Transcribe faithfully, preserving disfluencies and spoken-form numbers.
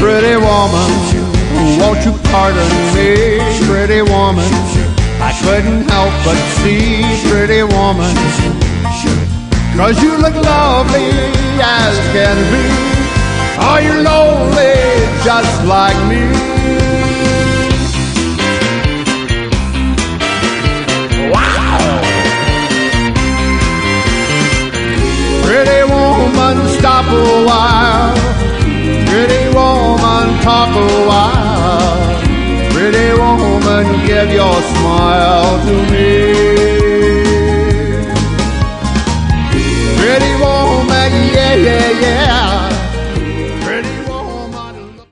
Pretty woman, won't you pardon me? Pretty woman, I couldn't help but see. Pretty woman, 'cause you look lovely as can be. Are you lonely just like me? Wow! Pretty woman, stop a while. Pretty woman, talk a while. Pretty woman, give your smile to me.